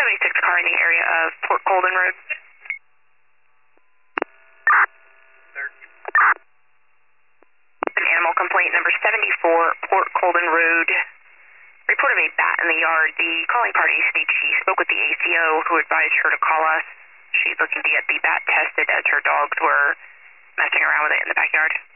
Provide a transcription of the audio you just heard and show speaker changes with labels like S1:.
S1: 76 car in the area of Port Colden Road. An animal complaint number 74, Port Colden Road. Report of a bat in the yard. The calling party states she spoke with the ACO who advised her to call us. She's looking to get the bat tested as her dogs were messing around with it in the backyard.